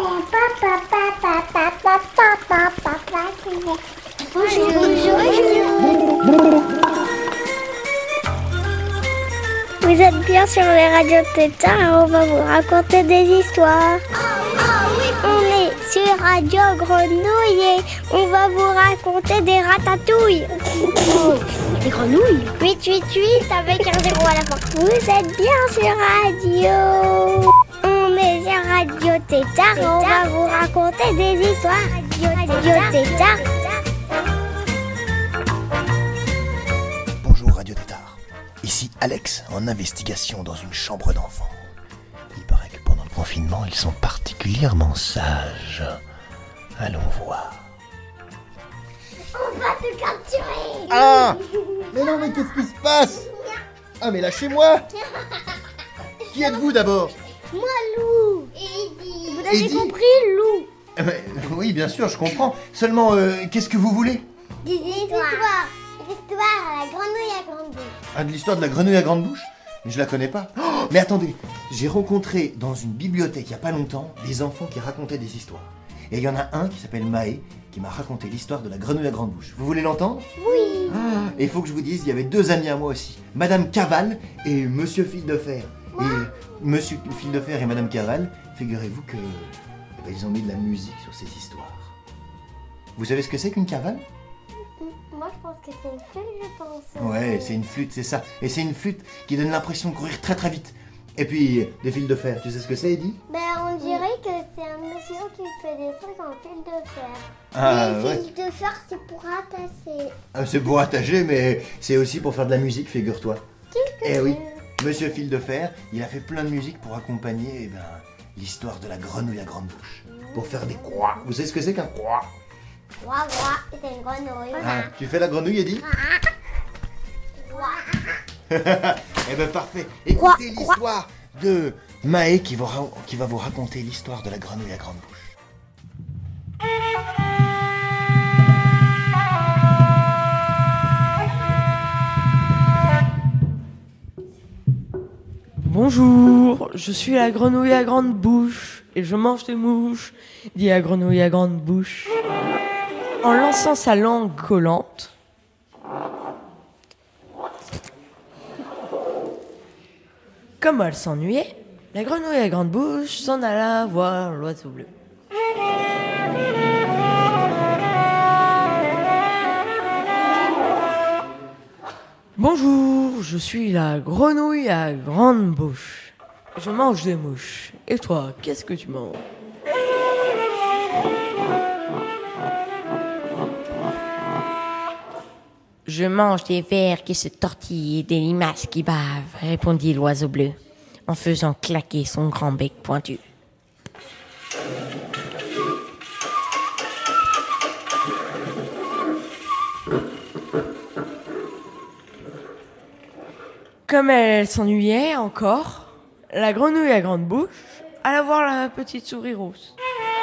Vous êtes bien sur les radios Tétard et on va vous raconter des histoires. On est sur Radio Grenouille et on va vous raconter des ratatouilles. Des grenouilles? 888 avec un 0 à la fin. Vous êtes bien sur Radio. On est sur Radio Tétard et on va vous raconter des histoires. Radio Tétard. Bonjour Radio Tétard. Ici Alex en investigation dans une chambre d'enfant. Il paraît que pendant le confinement, ils sont particulièrement sages. Allons voir. On va te capturer. Ah! Mais non, mais qu'est-ce qui se passe? Ah, mais lâchez-moi! Qui êtes-vous d'abord? Moi, Lou. Eddie. Vous avez Eddie compris, Lou? Oui, bien sûr, je comprends. Seulement, qu'est-ce que vous voulez? Des histoires. L'histoire à la grenouille à grande bouche. Ah, de l'histoire de la grenouille à grande bouche? Je la connais pas. Oh, mais attendez, j'ai rencontré dans une bibliothèque il y a pas longtemps des enfants qui racontaient des histoires. Et il y en a un qui s'appelle Maë qui m'a raconté l'histoire de la grenouille à grande bouche. Vous voulez l'entendre? Oui. Et il faut que je vous dise, il y avait deux amis à moi aussi, Madame Caval et Monsieur Fil de Fer. Et Monsieur Fil de Fer et Madame Caval, figurez-vous que ils ont mis de la musique sur ces histoires. Vous savez ce que c'est qu'une cavale? Moi, je pense que c'est une flûte, je pense. Ouais, c'est une flûte, c'est ça. Et c'est une flûte qui donne l'impression de courir très très vite. Et puis, des fils de fer, tu sais ce que c'est, Eddie? Ben, on dirait que c'est un monsieur qui fait des trucs en fil de fer. Ah, Les ouais. fils de fer, c'est pour attacher. Ah, c'est pour attacher, mais c'est aussi pour faire de la musique, figure-toi. Qu'est-ce que Eh oui, c'est? Monsieur Fil de Fer, il a fait plein de musique pour accompagner l'histoire de la grenouille à grande bouche. Pour faire des croix. Vous savez ce que c'est qu'un croix? Ouah, c'est une grenouille. Ah, tu fais la grenouille, Eddie? Eh ben parfait. Écoutez l'histoire de Maë qui va vous raconter l'histoire de la grenouille à grande bouche. Bonjour, je suis la grenouille à grande bouche et je mange des mouches, dit la grenouille à grande bouche. En lançant sa langue collante, comme elle s'ennuyait, la grenouille à grande bouche s'en alla voir l'oiseau bleu. Bonjour, je suis la grenouille à grande bouche. Je mange des mouches. Et toi, qu'est-ce que tu manges? Je mange des vers qui se tortillent et des limaces qui bavent, répondit l'oiseau bleu, en faisant claquer son grand bec pointu. Comme elle s'ennuyait encore, la grenouille à grande bouche alla voir la petite souris rousse.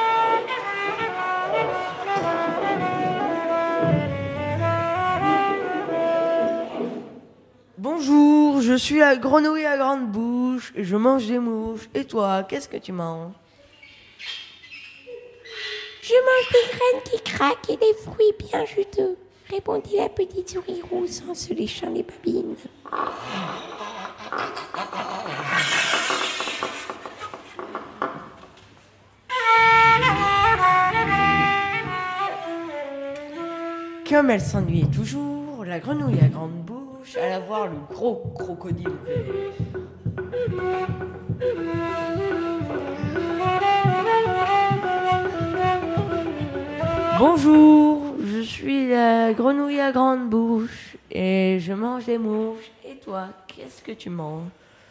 Bonjour, je suis la grenouille à grande bouche et je mange des mouches. Et toi, qu'est-ce que tu manges? Je mange des graines qui craquent et des fruits bien juteux, répondit la petite souris rousse en se léchant les babines. Comme elle s'ennuyait toujours, la grenouille à grande bouche alla voir le gros crocodile vert. Bonjour, je suis la grenouille à grande bouche et je mange des mouches. Et toi, qu'est-ce que tu manges?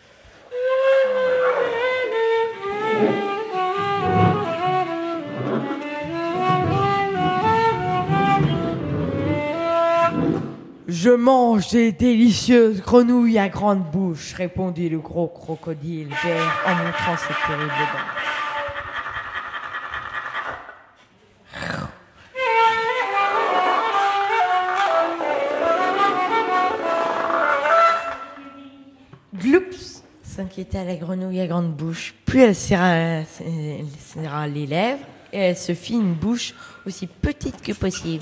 Je mange des délicieuses grenouilles à grande bouche, répondit le gros crocodile vert en montrant ses terribles dents. inquiéter à la grenouille à grande bouche. Plus elle serra les lèvres et elle se fit une bouche aussi petite que possible.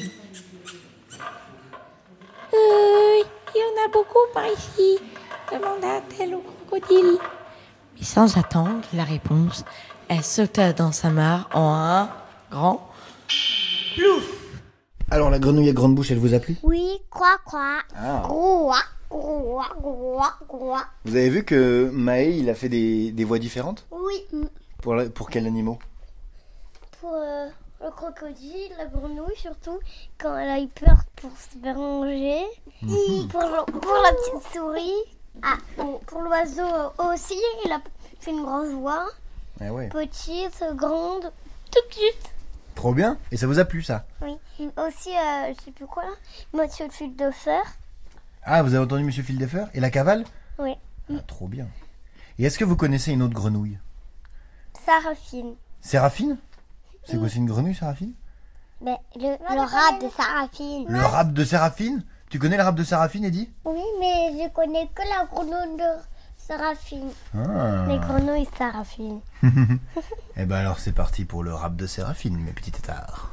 Il y en a beaucoup par ici, demanda-t-elle au crocodile. Mais sans attendre la réponse, elle sauta dans sa mare en un grand plouf. Alors la grenouille à grande bouche, elle vous a plu? Oui, croix, croix. Ah. Groua, groua, groua, groua. Vous avez vu que Maë, il a fait des voix différentes? Oui. Pour quels animaux? Pour le crocodile, la grenouille surtout, quand elle a eu peur pour se faire manger. Pour la petite souris. Pour l'oiseau aussi, il a fait une grosse voix. Ah ouais. Petite, grande, toute petite. Trop bien. Et ça vous a plu, ça? Oui. Aussi, je sais plus quoi là, Monsieur le fil de fer. Ah, vous avez entendu Monsieur Fil de Fer? Et la cavale? Oui. Ah, trop bien. Et est-ce que vous connaissez une autre grenouille? Saraphine. Séraphine? C'est quoi, c'est une grenouille, Séraphine? Mais le rap de Saraphine. Le rap de Séraphine? Tu connais le rap de Séraphine, Eddy? Oui, mais je connais que la grenouille de Séraphine. Ah. Les grenouilles Séraphine. Eh ben alors c'est parti pour le rap de Séraphine, mes petits têtards.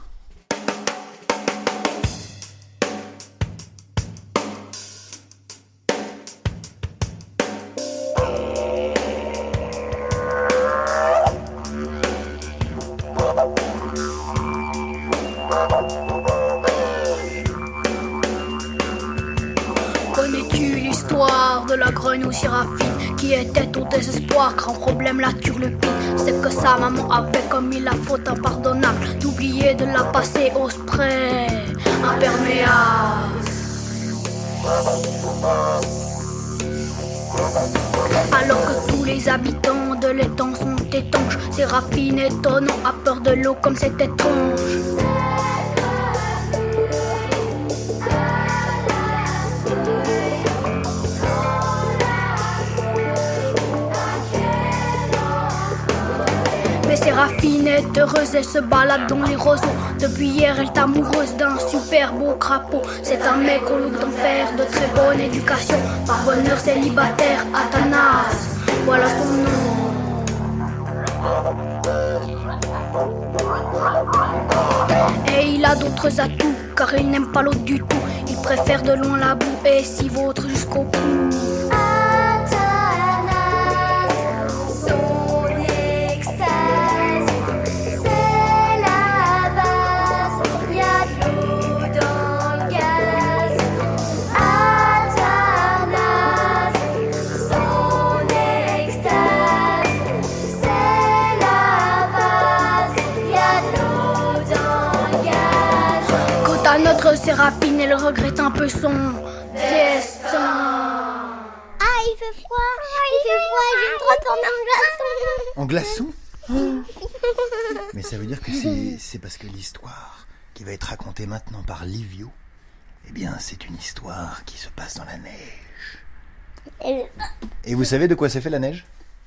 Connais-tu l'histoire de la grenouille Séraphine qui était au désespoir, grand problème la turlupine? C'est que sa maman avait commis la faute impardonnable d'oublier de la passer au spray imperméable. Alors que tous les habitants de l'étang sont étanches, Séraphine étonnant a peur de l'eau comme c'est étrange. Mais Séraphine est heureuse, elle se balade dans les roseaux. Depuis hier, elle est amoureuse d'un super beau crapaud. C'est un mec au look d'enfer, de très bonne éducation. Par bonheur célibataire, Athanas, voilà son nom. Et il a d'autres atouts, car il n'aime pas l'eau du tout. Il préfère de loin la boue et s'y vautre jusqu'au cou. Notre Séraphine, elle regrette un peu son destin. Ah, il fait froid. Je me transforme en glaçon. En glaçon? Mais ça veut dire que c'est parce que l'histoire qui va être racontée maintenant par Livio, eh bien c'est une histoire qui se passe dans la neige. Et vous savez de quoi c'est fait la neige?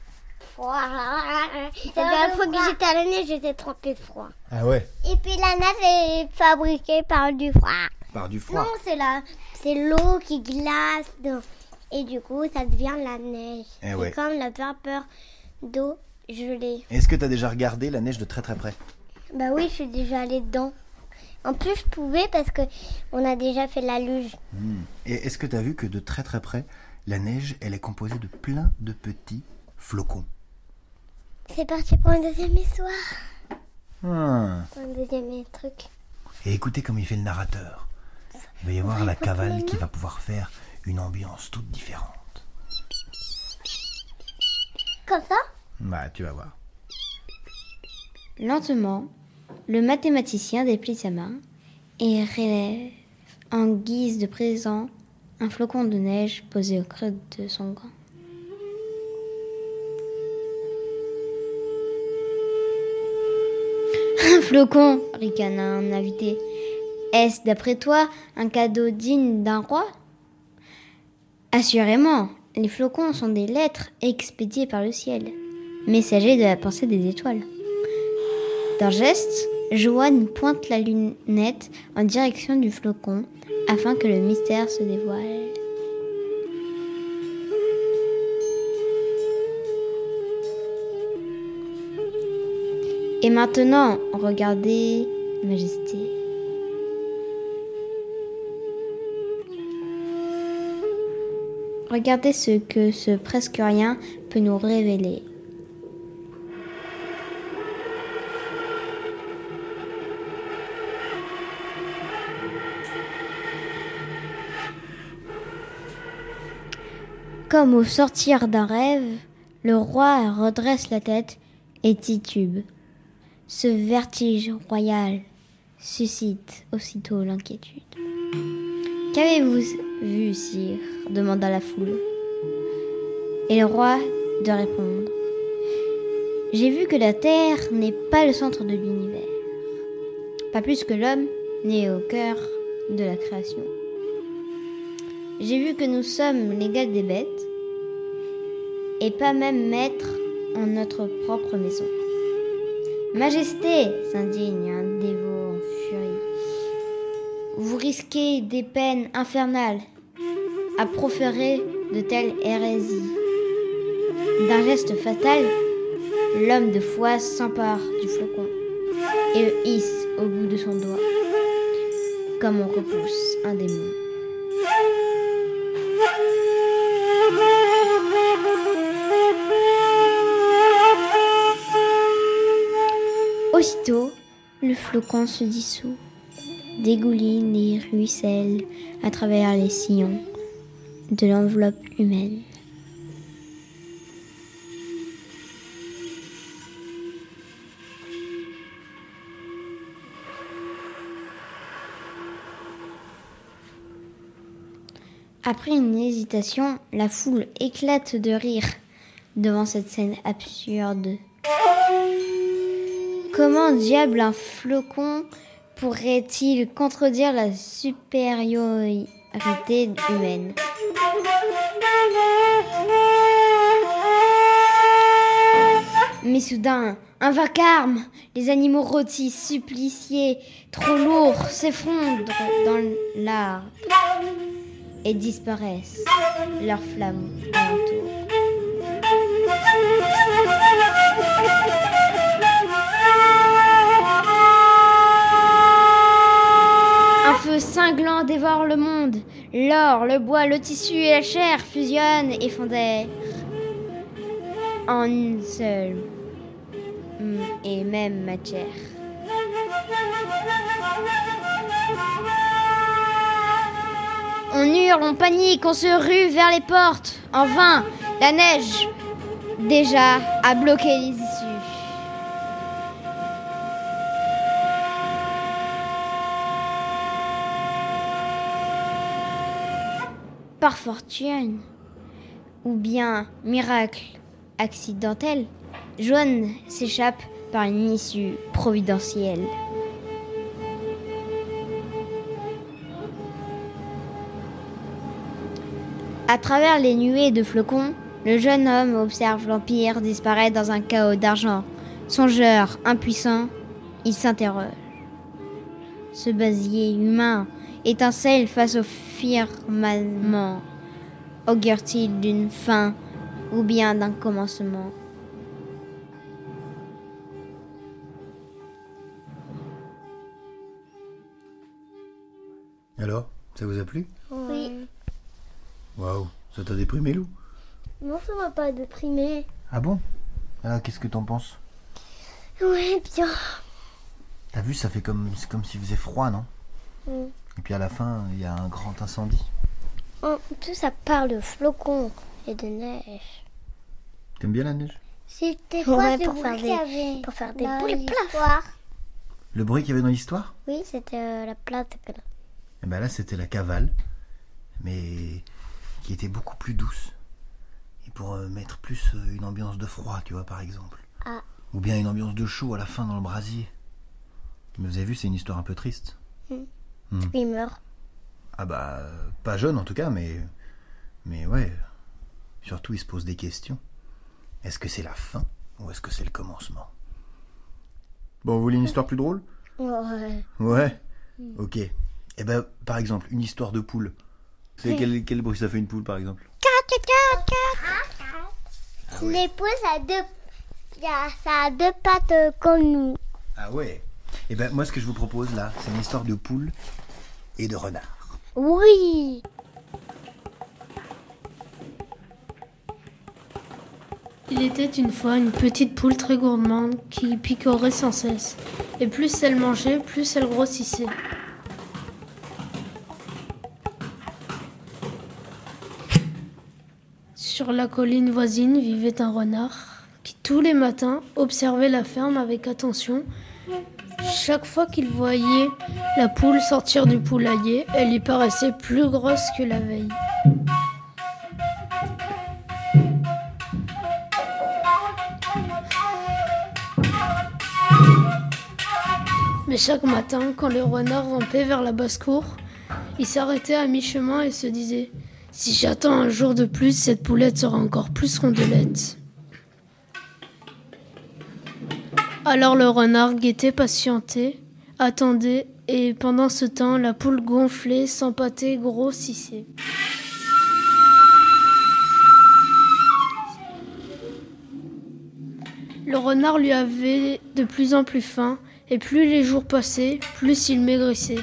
La dernière fois que j'étais à la neige, j'étais trempée de froid. Ah ouais? Et puis la neige est fabriquée par du froid. Par du froid? Non, c'est l'eau qui glace. Et du coup, ça devient la neige. Eh c'est ouais. comme la vapeur d'eau gelée. Est-ce que tu as déjà regardé la neige de très très près? Bah oui, je suis déjà allée dedans. En plus, je pouvais parce que on a déjà fait la luge. Et est-ce que tu as vu que de très très près, la neige, elle est composée de plein de petits flocons? C'est parti pour un deuxième histoire. Ah. Un deuxième truc. Et écoutez comme il fait le narrateur. Il va y avoir la cavale qui va pouvoir faire une ambiance toute différente. Comme ça? Bah, tu vas voir. Lentement, le mathématicien déplie sa main et relève, en guise de présent, un flocon de neige posé au creux de son gant. Un flocon, ricana un invité. Est-ce, d'après toi, un cadeau digne d'un roi? Assurément, les flocons sont des lettres expédiées par le ciel, messagers de la pensée des étoiles. D'un geste, Joanne pointe la lunette en direction du flocon afin que le mystère se dévoile. Et maintenant, regardez, Majesté. Regardez ce que ce presque rien peut nous révéler. Comme au sortir d'un rêve, le roi redresse la tête et titube. Ce vertige royal suscite aussitôt l'inquiétude. « Qu'avez-vous vu, sire ?» demanda la foule. Et le roi de répondre. « J'ai vu que la terre n'est pas le centre de l'univers, pas plus que l'homme n'est au cœur de la création. J'ai vu que nous sommes l'égal des bêtes, et pas même maîtres en notre propre maison. Majesté, s'indigne un dévot en furie, vous risquez des peines infernales à proférer de telles hérésies. D'un geste fatal, l'homme de foi s'empare du flocon et le hisse au bout de son doigt, comme on repousse un démon. Aussitôt, le flocon se dissout, dégouline et ruisselle à travers les sillons de l'enveloppe humaine. Après une hésitation, la foule éclate de rire devant cette scène absurde. Comment diable un flocon pourrait-il contredire la supériorité humaine ? Mais soudain, un vacarme, les animaux rôtis, suppliciés, trop lourds, s'effondrent dans l'arbre et disparaissent, leurs flammes alentour. Un feu cinglant dévore le monde. L'or, le bois, le tissu et la chair fusionnent et fondent en une seule et même matière. On hurle, on panique, on se rue vers les portes. En vain, la neige déjà a bloqué les issues. Par fortune, ou bien miracle accidentel, Joanne s'échappe par une issue providentielle. À travers les nuées de flocons, le jeune homme observe l'Empire disparaître dans un chaos d'argent. Songeur, impuissant, il s'interroge. Ce basier humain étincelle face au firmament. Augure-t-il d'une fin ou bien d'un commencement ? Alors, ça vous a plu ? Oui. Waouh, ça t'a déprimé, Lou ? Non, ça m'a pas déprimé. Ah bon ? Ah, qu'est-ce que t'en penses ? Ouais, bien. T'as vu, c'est comme s'il faisait froid, non ? Et puis à la fin, il y a un grand incendie. En plus, ça parle de flocons et de neige. T'aimes bien la neige ? C'était quoi pour faire des boules plaf. Le bruit qu'il y avait dans l'histoire ? Oui, c'était la plate. Et ben là, c'était la cavale, mais qui était beaucoup plus douce. Et pour mettre plus une ambiance de froid, tu vois, par exemple. Ah. Ou bien une ambiance de chaud à la fin dans le brasier. Mais vous avez vu, c'est une histoire un peu triste. Il meurt. Ah bah, pas jeune en tout cas, mais ouais. Surtout, il se pose des questions. Est-ce que c'est la fin ou est-ce que c'est le commencement ? Bon, vous voulez une histoire plus drôle ? Ouais. Ouais. Ok. Eh ben, par exemple, une histoire de poule. Vous savez quel bruit ça fait une poule, par exemple ? Les poules, Ça a 2 pattes comme nous. Ah ouais. Eh ben moi ce que je vous propose là, c'est une histoire de poule et de renard. Oui. Il était une fois une petite poule très gourmande qui picorait sans cesse. Et plus elle mangeait, plus elle grossissait. Sur la colline voisine vivait un renard qui tous les matins observait la ferme avec attention. Chaque fois qu'il voyait la poule sortir du poulailler, elle lui paraissait plus grosse que la veille. Mais chaque matin, quand le renard rampait vers la basse-cour, il s'arrêtait à mi-chemin et se disait « Si j'attends un jour de plus, cette poulette sera encore plus rondelette. » Alors le renard guettait, patientait, attendait, et pendant ce temps, la poule gonflait, s'empâtait, grossissait. Le renard lui avait de plus en plus faim, et plus les jours passaient, plus il maigrissait.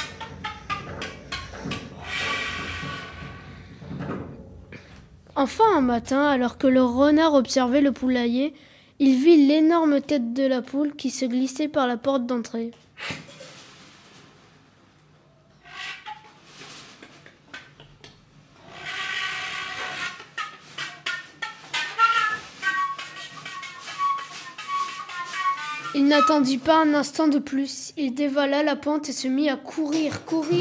Enfin, un matin, alors que le renard observait le poulailler, il vit l'énorme tête de la poule qui se glissait par la porte d'entrée. Il n'attendit pas un instant de plus. Il dévala la pente et se mit à courir.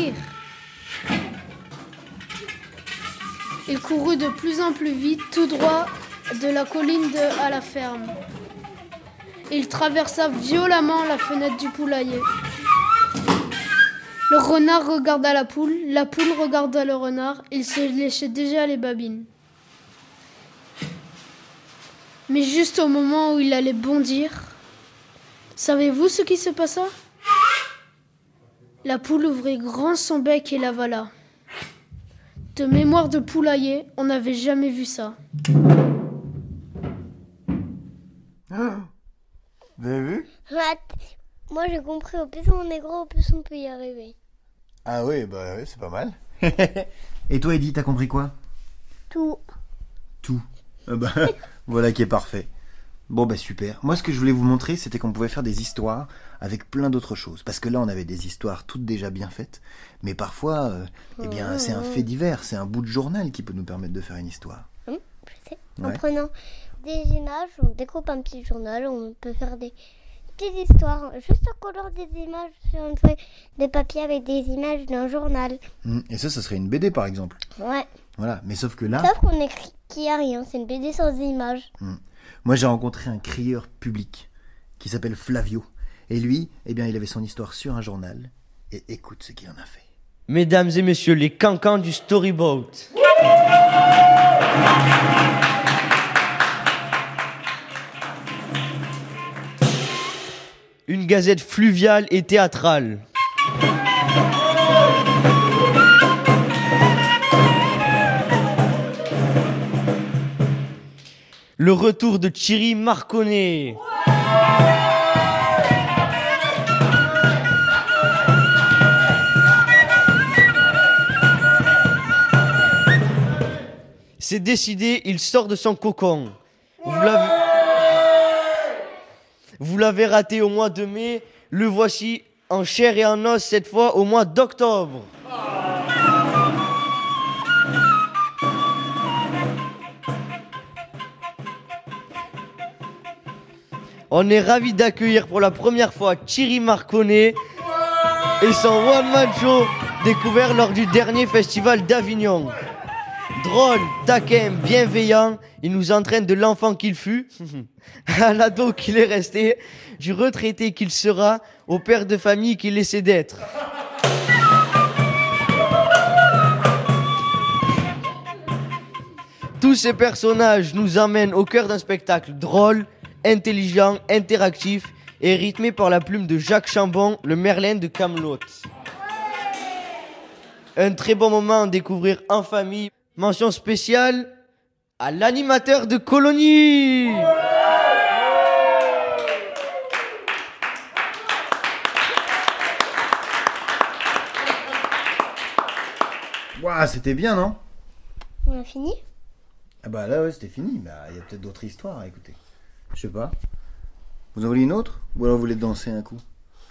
Il courut de plus en plus vite, tout droit de la colline à la ferme. Il traversa violemment la fenêtre du poulailler. Le renard regarda la poule regarda le renard. Il se léchait déjà les babines. Mais juste au moment où il allait bondir, savez-vous ce qui se passa ? La poule ouvrit grand son bec et l'avala. De mémoire de poulailler, on n'avait jamais vu ça. Vous avez vu ? Moi j'ai compris, au plus on est gros, au plus on peut y arriver. Ah oui, bah oui, c'est pas mal. Et toi Eddy, t'as compris quoi ? Tout. Ah bah, voilà qui est parfait. Bon bah super. Moi ce que je voulais vous montrer, c'était qu'on pouvait faire des histoires avec plein d'autres choses. Parce que là on avait des histoires toutes déjà bien faites. Mais parfois, c'est un fait divers, c'est un bout de journal qui peut nous permettre de faire une histoire. Je sais. Ouais. En prenant des images, on découpe un petit journal, on peut faire des petites histoires. Juste en collant des images sur une feuille de papier avec des images d'un journal. Et ça serait une BD par exemple. Ouais. Voilà, mais sauf que là... Sauf qu'on écrit qu'il n'y a rien, c'est une BD sans images. Moi, j'ai rencontré un crieur public qui s'appelle Flavio. Et lui, il avait son histoire sur un journal. Et écoute ce qu'il en a fait. Mesdames et messieurs, les cancans du Storyboat. Une gazette fluviale et théâtrale. Le retour de Thierry Marconnet. C'est décidé, il sort de son cocon. Vous l'avez raté au mois de mai, le voici en chair et en os cette fois au mois d'octobre. On est ravis d'accueillir pour la première fois Thierry Marconnet et son one-man show découvert lors du dernier festival d'Avignon. Drôle, taquin, bienveillant, il nous entraîne de l'enfant qu'il fut, à l'ado qu'il est resté, du retraité qu'il sera, au père de famille qu'il essaie d'être. Tous ces personnages nous emmènent au cœur d'un spectacle drôle, intelligent, interactif et rythmé par la plume de Jacques Chambon, le Merlin de Kaamelott. Un très bon moment à découvrir en famille. Mention spéciale à l'animateur de Colonie. Ouah, c'était bien, non? On a fini? Ah bah là, ouais, c'était fini. Bah, il y a peut-être d'autres histoires à écouter. Je sais pas. Vous en voulez une autre? Ou alors vous voulez danser un coup?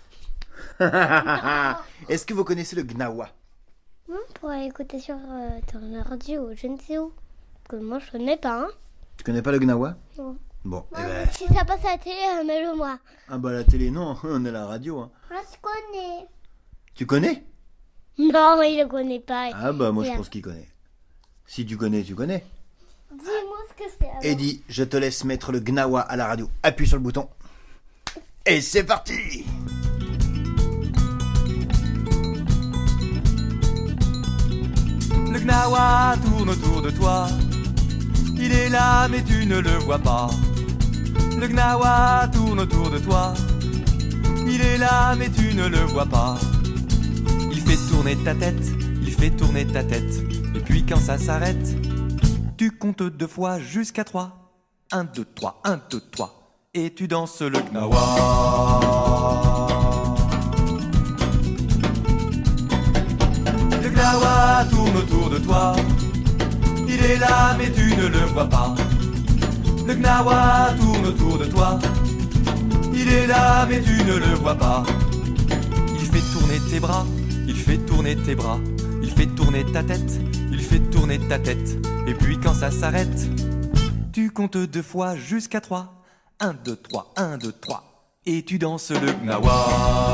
Est-ce que vous connaissez le gnawa? On pourrait écouter sur ton ordi ou je ne sais où. Parce que moi, je connais pas, hein. Tu connais pas le gnawa? Non. Bon, eh Ouais, ben... si ça passe à la télé, mets-le moi. Ah bah la télé, non, on est à la radio. Hein. Moi, je connais. Tu connais? Non, il le connaît pas. Ah bah moi je Bien. pense qu'il connaît. Si tu connais, tu connais. Dis-moi ce que c'est. alors. Eddie, je te laisse mettre le gnawa à la radio. Appuie sur le bouton. Et c'est parti! Le gnawa tourne autour de toi. Il est là mais tu ne le vois pas. Le gnawa tourne autour de toi. Il est là mais tu ne le vois pas. Il fait tourner ta tête, il fait tourner ta tête. Et puis quand ça s'arrête, tu comptes 2 fois jusqu'à 3. 1, 2, 3, 1, 2, 3. Et tu danses le gnawa. Le gnawa tourne autour de toi. Il est là mais tu ne le vois pas. Le gnawa tourne autour de toi. Il est là mais tu ne le vois pas. Il fait tourner tes bras, il fait tourner tes bras. Il fait tourner ta tête, il fait tourner ta tête. Et puis quand ça s'arrête, tu comptes 2 fois jusqu'à 3. 1, 2, 3, 1, 2, 3. Et tu danses le gnawa.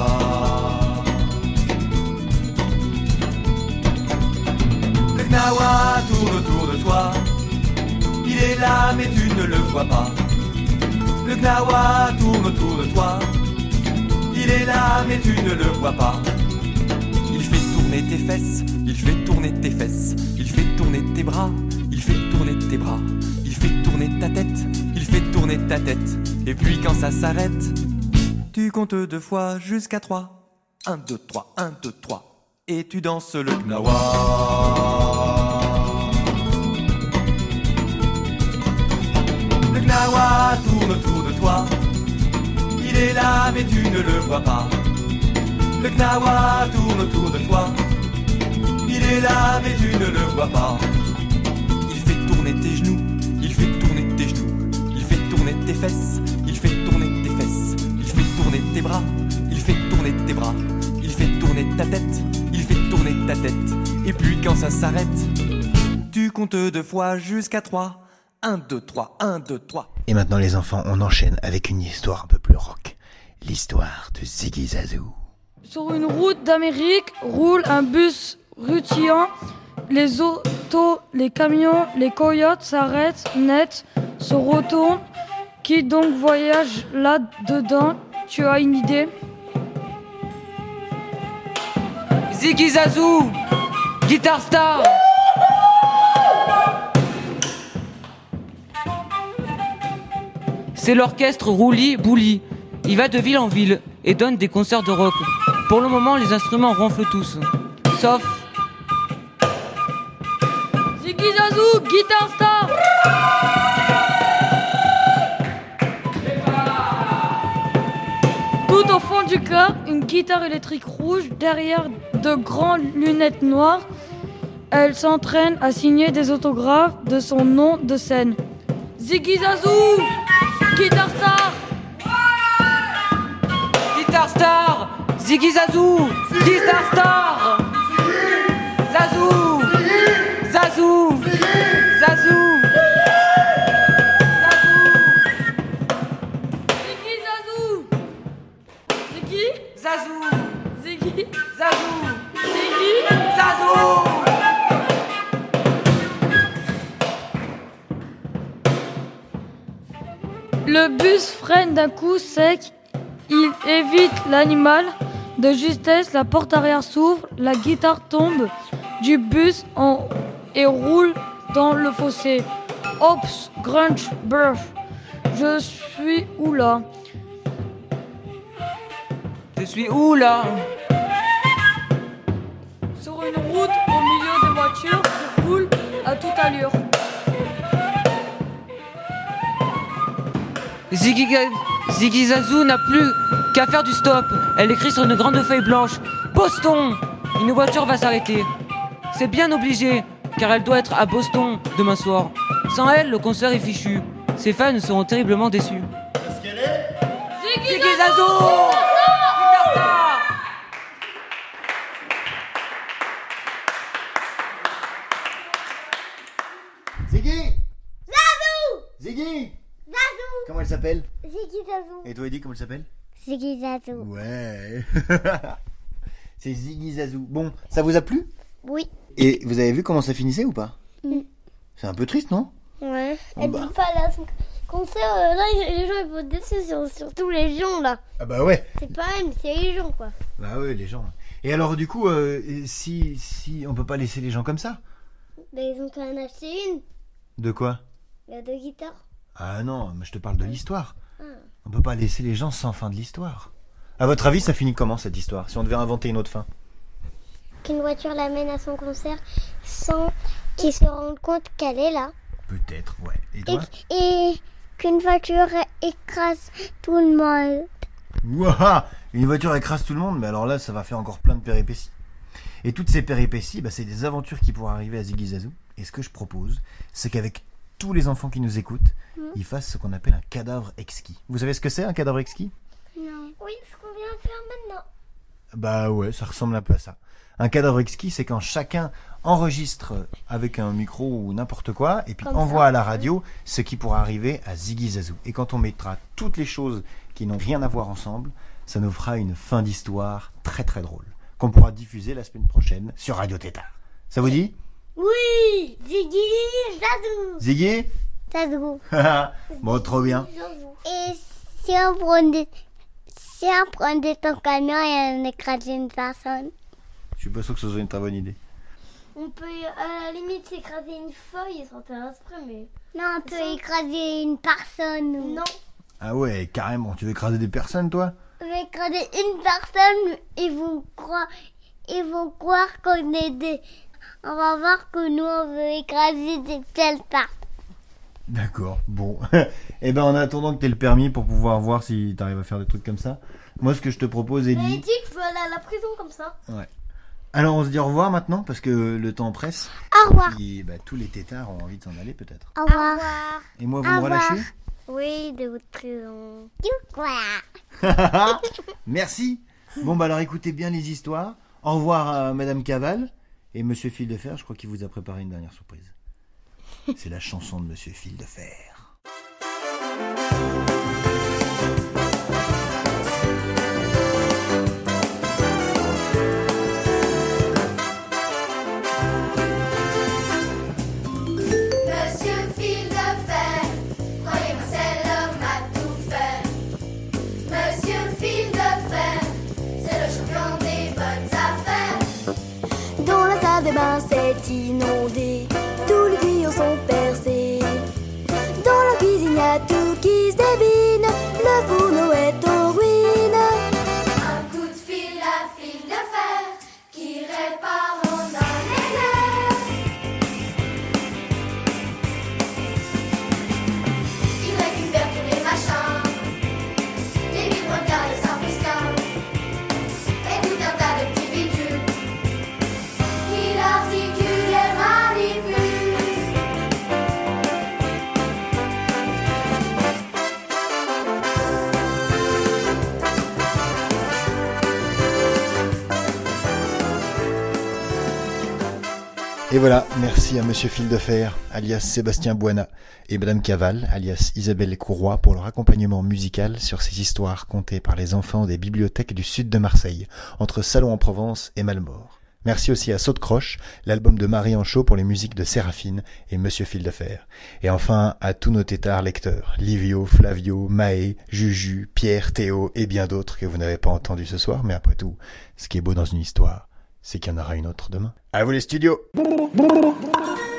Le gnawa tourne autour de toi. Il est là mais tu ne le vois pas. Le gnawa tourne autour de toi. Il est là mais tu ne le vois pas. Il fait tourner tes fesses, il fait tourner tes fesses. Il fait tourner tes bras, il fait tourner tes bras. Il fait tourner ta tête, il fait tourner ta tête. Et puis quand ça s'arrête, tu comptes 2 fois jusqu'à 3. 1, 2, 3, 1, 2, 3. Et tu danses le gnawa. Le gnawa tourne autour de toi. Il est là mais tu ne le vois pas. Le gnawa tourne autour de toi. Il est là mais tu ne le vois pas. Il fait tourner tes genoux, il fait tourner tes genoux. Il fait tourner tes fesses, il fait tourner tes fesses. Il fait tourner tes bras, il fait tourner tes bras. Il fait tourner ta tête, il fait tourner ta tête. Et puis quand ça s'arrête, tu comptes 2 fois jusqu'à 3. 1, 2, 3, 1, 2, 3. Et maintenant les enfants, on enchaîne avec une histoire un peu plus rock. L'histoire de Ziggy Zazou. Sur une route d'Amérique roule un bus rutilant. Les autos, les camions, les coyotes s'arrêtent net, se retournent. Qui donc voyage là-dedans? Tu as une idée? Ziggy Zazou, Guitar Star. C'est l'orchestre Rouli Bouli. Il va de ville en ville et donne des concerts de rock. Pour le moment, les instruments ronflent tous. Sauf... Ziggy Zazou, Guitar Star. Tout au fond du car, une guitare électrique rouge, derrière de grandes lunettes noires. Elle s'entraîne à signer des autographes de son nom de scène. Ziggy Zazou, Guitar Star. Guitar Star, Ziggy Zazou, Guitar Star. Zazou, Zazou, Zazou. Ziggy Zazou. Ziggy Zazou, Ziggy Zazou, Ziggy. Zazou. Le bus freine d'un coup sec. Il évite l'animal. De justesse, la porte arrière s'ouvre. La guitare tombe du bus et roule dans le fossé. Ops, grunge, burf. Je suis où là? Je suis où là? Sur une route au milieu des voitures qui roulent à toute allure. Ziggy Zazou n'a plus qu'à faire du stop. Elle écrit sur une grande feuille blanche: Boston! Une voiture va s'arrêter. C'est bien obligé, car elle doit être à Boston demain soir. Sans elle, le concert est fichu. Ses fans seront terriblement déçus. Parce qu'elle est... Ziggy Zazo! Guitar Star! Ziggy! Zazou! Ziggy! Zazou! Comment elle s'appelle? Ziggy Zazou. Et toi, Eddy, comment elle s'appelle? Ziggy Zazou. Ouais. C'est Ziggy Zazou. Bon, ça vous a plu? Oui. Et vous avez vu comment ça finissait ou pas? Mm. C'est un peu triste, non? Ouais. Bon, Elle bah. dit pas là, son concert, là, les gens ils vont être déçus, surtout les gens là. Ah bah ouais. C'est pas elle, mais c'est les gens quoi. Bah ouais, les gens. Et alors du coup, si on peut pas laisser les gens comme ça? Ben ils ont quand même acheté une. De quoi? La de guitare. Ah non, mais je te parle de l'histoire. Ah. On peut pas laisser les gens sans fin de l'histoire. À votre avis, ça finit comment cette histoire? Si on devait inventer une autre fin? Qu'une voiture l'amène à son concert sans qu'il se rende compte qu'elle est là. Peut-être, ouais. Et toi? Et qu'une voiture écrase tout le monde. Ouah, une voiture écrase tout le monde, mais alors là, ça va faire encore plein de péripéties. Et toutes ces péripéties, bah, c'est des aventures qui pourraient arriver à Ziggy Zazou. Et ce que je propose, c'est qu'avec tous les enfants qui nous écoutent, ils fassent ce qu'on appelle un cadavre exquis. Vous savez ce que c'est, un cadavre exquis? Non. Oui, ce qu'on vient de faire maintenant. Bah ouais, ça ressemble un peu à ça. Un cadavre exquis, c'est quand chacun enregistre avec un micro ou n'importe quoi, et puis Comme envoie ça. à la radio ce qui pourra arriver à Ziggy Zazou. Et quand on mettra toutes les choses qui n'ont rien à voir ensemble, ça nous fera une fin d'histoire très très drôle, qu'on pourra diffuser la semaine prochaine sur Radio Tétard. Ça vous dit? Oui, Ziggy Zazou. Ziggy? Zazou. Bon, trop bien. Et si on prenait ton camion et on écrasait une personne? Je suis pas sûr que ce soit une très bonne idée. On peut à la limite s'écraser une feuille sans faire exprès, mais. Non, on peut écraser une personne. Non. Ah ouais, carrément. Tu veux écraser des personnes, toi? On va écraser une personne, ils vont croire qu'on est des... On va voir que nous, on veut écraser des telles personnes. D'accord, bon. Eh ben, en attendant que t'aies le permis pour pouvoir voir si t'arrives à faire des trucs comme ça, moi, ce que je te propose, Elle Ellie... dit que je veux aller à la prison comme ça. Ouais. Alors, on se dit au revoir maintenant, parce que le temps presse. Au revoir. Et bah, tous les tétards ont envie de s'en aller, peut-être. Au revoir. Et moi, vous Au me revoir. relâchez? Oui, de votre prison. Du quoi? Merci. Bon, bah alors, écoutez bien les histoires. Au revoir à Madame Caval. Et Monsieur Fil de Fer, je crois qu'il vous a préparé une dernière surprise. C'est la chanson de Monsieur Fil de Fer. Monsieur Fil de Fer, croyez-moi c'est l'homme à tout faire. Monsieur Fil de Fer, c'est le champion des bonnes affaires. Dans la salle de bain c'est inondé, tous les tuyaux sont percés. Dans la cuisine y a tout qui se débine, le fourneau est en ruine. Un coup de fil à Fil de Fer qui répare en un éclair. Il récupère tous les machins, les micro-cartes, les sarfuscins, et tout un tas de petits bidules qu'il articule et manipule. Et voilà, merci à Monsieur Fil de Fer, alias Sébastien Boina, et Madame Caval, alias Isabelle Courroy, pour leur accompagnement musical sur ces histoires contées par les enfants des bibliothèques du sud de Marseille, entre Salon-en-Provence et Malmort. Merci aussi à Saute Croche, l'album de Marie Anchaud pour les musiques de Séraphine et Monsieur Fil de Fer. Et enfin, à tous nos tétards lecteurs, Livio, Flavio, Maë, Juju, Pierre, Théo et bien d'autres que vous n'avez pas entendus ce soir, mais après tout, ce qui est beau dans une histoire, c'est qu'il y en aura une autre demain. À vous les studios!